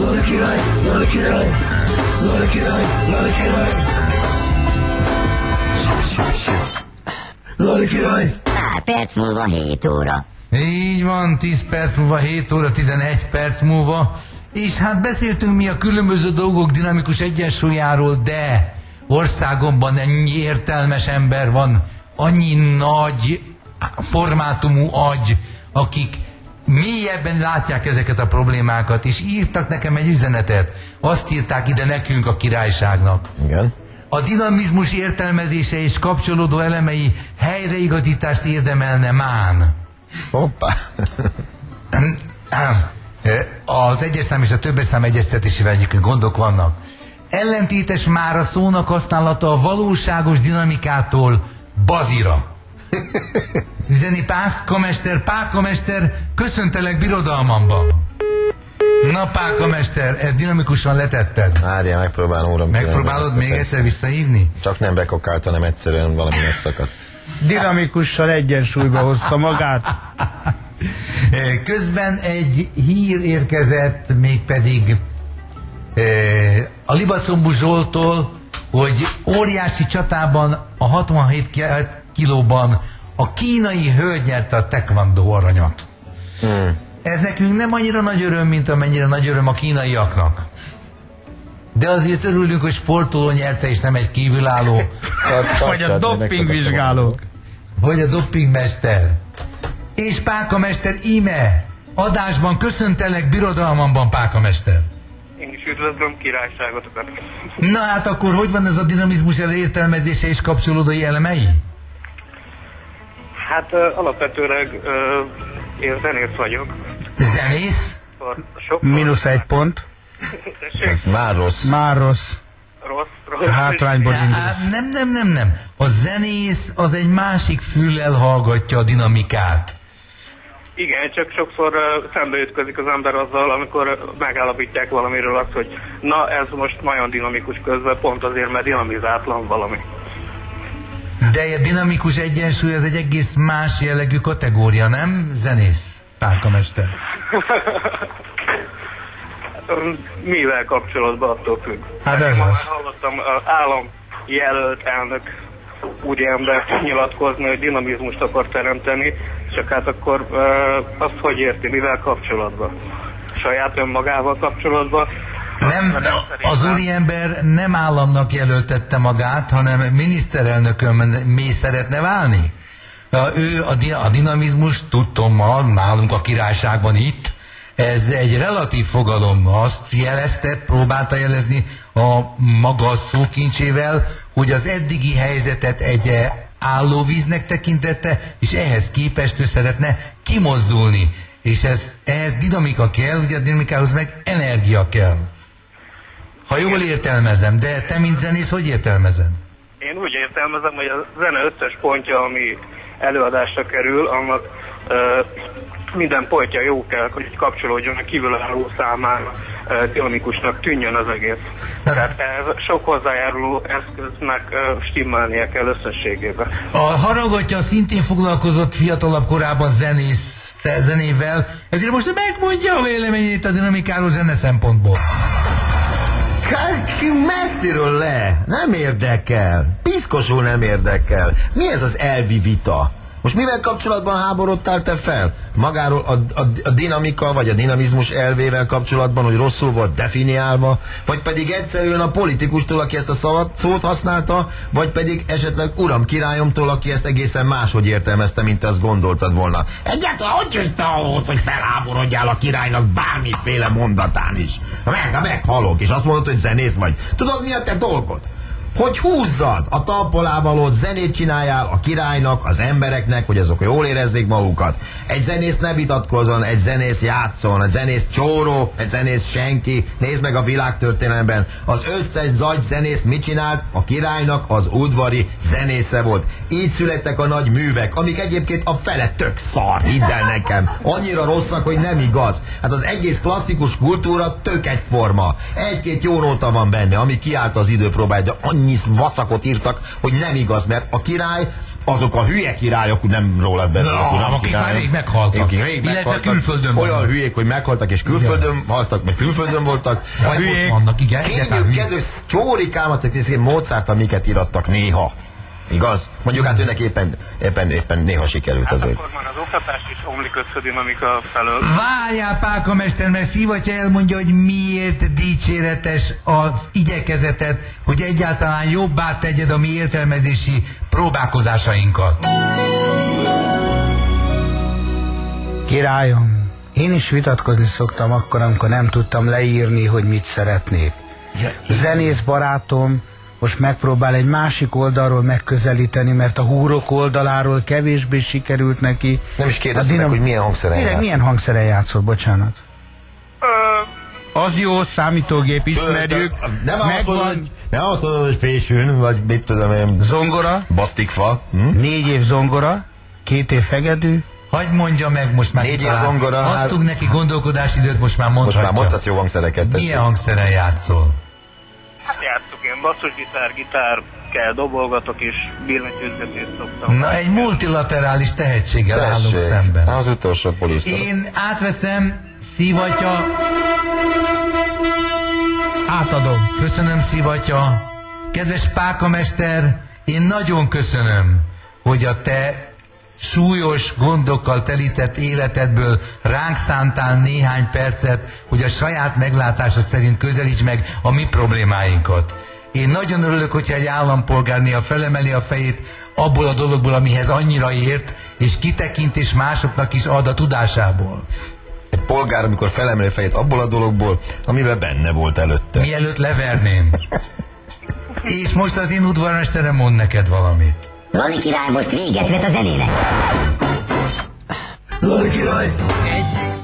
Lala király, Lala király, Lala király, Lala király. Lala király. Pár perc múlva 7 óra. Így van, 10 perc múlva, 7 óra, 11 perc múlva. És hát beszéltünk mi a különböző dolgok dinamikus egyensúlyáról, de országomban ennyi értelmes ember van, annyi nagy formátumú agy, akik mélyebben látják ezeket a problémákat, és írtak nekem egy üzenetet. Azt írták ide nekünk, a királyságnak. Igen. A dinamizmus értelmezése és kapcsolódó elemei helyreigazítást érdemelne mán. Hoppá. Az egyes szám és a többes szám egyeztetésével egyébként gondok vannak. Ellentétes már a szónak használata a valóságos dinamikától bazira. Üzeni Pákamester, köszöntelek birodalmamban. Na Pákamester, ezt dinamikusan letetted. Várjál, megpróbálom, uram. Megpróbálod még egyszer visszahívni? Csak nem bekokált, hanem egyszerűen valami megszakadt. Dinamikusan egyensúlyba hozta magát. Közben egy hír érkezett, mégpedig a Libacombú Zsolttól, hogy óriási csatában a 67 kilóban a kínai hölgy nyerte a taekwondo aranyat. Ez nekünk nem annyira nagy öröm, mint amennyire nagy öröm a kínaiaknak. De azért örülünk, hogy sportoló nyerte, és nem egy kívülálló. Vagy a doppingvizsgálók. Vagy a doppingmester. És Pákamester íme adásban köszöntelek birodalmamban, Pákamester. Én is üdvözlöm királyságotokat. Na hát akkor hogy van ez a dinamizmus értelmezése és kapcsolódói elemei? Hát alapvetőleg én zenész vagyok. Zenész? -1 pont. Ez már rossz. Már rossz. Rossz. Hátrányból indul. Nem. A zenész az egy másik füllel hallgatja a dinamikát. Igen, csak sokszor szembe ütközik az ember azzal, amikor megállapítják valamiről azt, hogy na ez most nagyon dinamikus közben, pont azért, mert dinamizátlan valami. De a dinamikus egyensúly az egy egész más jellegű kategória, nem, zenész Pákamester? Mivel kapcsolatban, attól függ. Hát ez Már az. hallottam államjelölt elnök úriember nyilatkozni, hogy dinamizmust akar teremteni, csak hát akkor azt hogy érti, mivel kapcsolatban? Saját önmagával kapcsolatban? Nem, az úriember nem államnak jelöltette magát, hanem miniszterelnökön mély szeretne válni. Ő a dinamizmus, tudtommal, nálunk a királyságban itt, ez egy relatív fogalom, azt jelezte, próbálta jelezni a maga szókincsével, hogy az eddigi helyzetet egy állóvíznek tekintette, és ehhez képest ő szeretne kimozdulni. És ehhez dinamika kell, ugye a dinamikához meg energia kell. Ha jól értelmezem, de te, mint zenész, hogy értelmezed? Én úgy értelmezem, hogy a zene összes pontja, ami előadásra kerül, annak minden pontja jó kell, hogy kapcsolódjon a kívülálló számára, dinamikusnak tűnjön az egész. Tehát ez sok hozzájáruló eszköznek stimmelnie kell összességében. A Haragatya szintén foglalkozott fiatalabb korában zenével, ezért most megmondja a véleményét a dinamikáról zene szempontból. Messziről le, nem érdekel. Piszkosul nem érdekel. Mi ez az elvi vita? Most mivel kapcsolatban háborodtál te fel? Magáról a dinamika vagy a dinamizmus elvével kapcsolatban, hogy rosszul volt definiálva, vagy pedig egyszerűen a politikustól, aki ezt a szót használta, vagy pedig esetleg uram királyomtól, aki ezt egészen máshogy értelmezte, mint azt gondoltad volna. Egyáltalán hogy jössz te ahhoz, hogy felháborodjál a királynak bármiféle mondatán is? Meghalok, és azt mondod, hogy zenész vagy. Tudod, mi a te dolgod? Hogy húzzad a talpalávalót, zenét csináljál a királynak, az embereknek, hogy azok jól érezzék magukat. Egy zenész ne vitatkozzon, egy zenész játszon, egy zenész csóró, egy zenész senki. Nézd meg a világtörténelemben, az összes zagy zenész mit csinált? A királynak az udvari zenésze volt. Így születtek a nagy művek, amik egyébként a fele tök szar, hidd el nekem. Annyira rosszak, hogy nem igaz. Hát az egész klasszikus kultúra tök egyforma. Egy-két jó nóta van benne, ami kiállt az időpróbáját, de annyi vacakot írtak, hogy nem igaz, mert a király azok a hülye királyok, nem rólad beszélek, akik már rég meghaltak. Akik rég illetve meghaltak, külföldön olyan vannak. hülyék, hogy meghaltak és külföldön haltak, vagy külföldön voltak. Vagy most vannak, igen. Kényük, kedves csórikámat, Mozart, amiket írattak néha. Igaz? Mondjuk hát őnek éppen néha sikerült azért. Akkor már az oktatás is omlik össze dinamika felől. Várjál, Pálkamester, mert Szivatya elmondja, hogy miért dicséretes az igyekezeted, hogy egyáltalán jobbá tegyed a mi értelmezési próbálkozásainkat. Királyom, én is vitatkozni szoktam akkor, amikor nem tudtam leírni, hogy mit szeretnék. Zenész barátom most megpróbál egy másik oldalról megközelíteni, mert a húrok oldaláról kevésbé sikerült neki. Nem is kérdeztem meg, hogy milyen hangszeren játszott. Milyen hangszeren játszott, bocsánat? Az jó, számítógép, ismerjük. Nem azt mondod, hogy fésűn, vagy mit tudom én. Zongora. Basztikfa. 4 év zongora, 2 év hegedű. Hagy mondja meg most már. 4 év zongora. Adtunk neki gondolkodási időt, most már mondhatja. Most már mondhatsz jó hangszereket. Milyen hangszeren játszol? Hát játszok én basszusgitár, gitár, kell dobolgatok és billentyűzgetést szoktam. Na, egy multilaterális tehetséggel állunk szemben. Az utolsó polisztor. Én átveszem, Szivatya. Átadom. Köszönöm, Szivatya. Kedves Pákamester, én nagyon köszönöm, hogy a te súlyos gondokkal telített életedből ránk szántál néhány percet, hogy a saját meglátásod szerint közelíts meg a mi problémáinkat. Én nagyon örülök, hogyha egy állampolgár néha felemeli a fejét abból a dologból, amihez annyira ért, és kitekint és másoknak is ad a tudásából. Egy polgár, amikor felemeli a fejét abból a dologból, amiben benne volt előtte. Mielőtt leverném. És most az én udvarmesterem mond neked valamit. Lali király most véget vet a zenének. Lali király! Egy